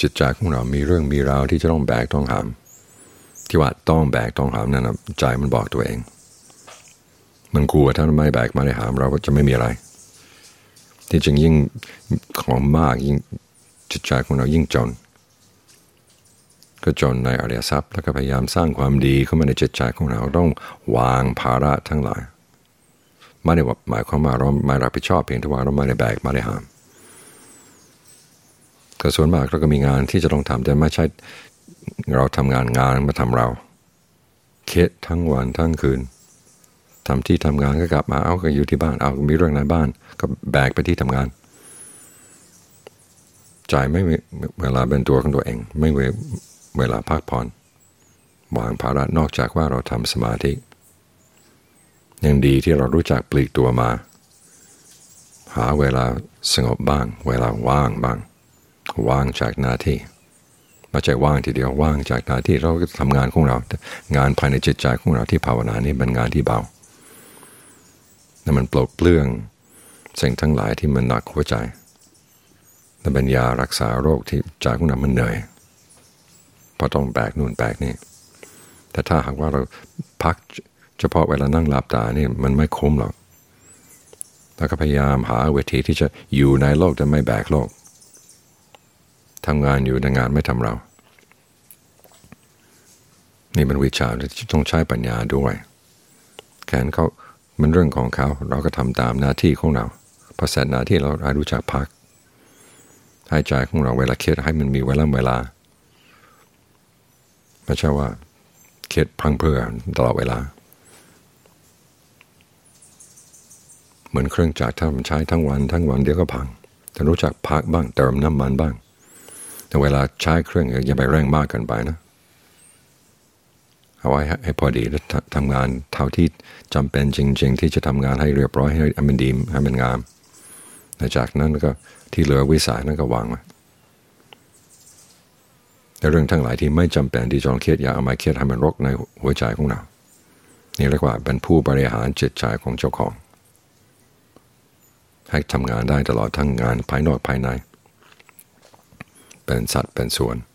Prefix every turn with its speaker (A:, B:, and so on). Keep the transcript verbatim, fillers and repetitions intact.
A: จิตใจของเรามีเรื่องมีราวที่จะต้องแบกต้องหามที่ว่าต้องแบกต้องหามนั่นนะใจมันบอกตัวเองมันกลัวถ้าไม่แบกไม่ได้หามเราก็จะไม่มีอะไรที่จริงยิ่งของมากยิ่งจิตใจของเรายิ่งจนก็จนในอริยทรัพย์แล้วก็พยายามสร้างความดีเข้ามาในจิตใจของเราต้องวางภาระทั้งหลายไม่ได้หมายความว่าเราไม่รับผิดชอบเพียงแต่ว่าเราไม่ได้แบกไม่ได้หามก็ส่วนมากเราก็มีงานที่จะต้องทำแต่ไม่ใช่เราทำงานงานมาทำเราเครียดทั้งวันทั้งคืนทำที่ทำงานก็กลับมาเอาก็อยู่ที่บ้านเอามีเรื่องในบ้านก็แบกไปที่ทำงานใจไม่มีเวลาเป็นตัวของตัวเองไม่มีเวลาพักผ่อนวางภาระนอกจากว่าเราทำสมาธิยังดีที่เรารู้จักปลีกตัวมาหาเวลาสงบบ้างเวลาว่างบ้างว่างจากหน้าที่ไม่ใช่ว่างทีเดียวว่างจากหน้าที่เราก็ทำงานของเรางานภายในจิตใจของเราที่ภาวนานี้เป็นงานที่เบาแต่มันปลดเปลื้องสิ่งทั้งหลายที่มันหนักหัวใจและเป็นยารักษาโรคที่ใจของเรามันเหนื่อยเพราะต้องแบกนู่นแบกนี่แต่ถ้าหากว่าเราพักเฉพาะเวลานั่งหลับตานี่มันไม่คุ้มหรอกแล้วก็พยายามหาวิธีที่จะอยู่ในโลกแต่ไม่แบกโลกทำงานอยู่ในงานไม่ทำเรานี่เป็นวิชาที่ต้องใช้ปัญญาด้วยแขนเขามันเรื่องของเขาเราก็ทำตามหน้าที่ของเราพอเสร็จหน้าที่เราให้รู้จักพักให้ใจของเราเวลาเครียดให้มันมีเวลาเวลาไม่ใช่ว่าเครียดพังเพรื่อตลอดเวลาเหมือนเครื่องจักรถ้ามันใช้ทั้งวันทั้งวันเดี๋ยวก็พังแต่รู้จักพักบ้างเติมน้ำมันบ้างแต่เวลาใช้เครื่องอย่าไปแรงมากเกินไปนะเอาไว้ให้พอดีแล้วทำงานเท่าที่จำเป็นจริงๆที่จะทำงานให้เรียบร้อยให้มันดีให้มันงามและจากนั้นก็ที่เหลือวิสัยนั้นก็วางไว้แต่เรื่องทั้งหลายที่ไม่จำเป็นที่จะต้องเครียดอย่าเอามาเครียดให้มันรกในหัวใจของเรานี่เรียกว่าเป็นผู้บริหารจิตใจของเจ้าของให้ทำงานได้ตลอดทั้งงานภายนอกภายในเป็นสัดเป็นส่วน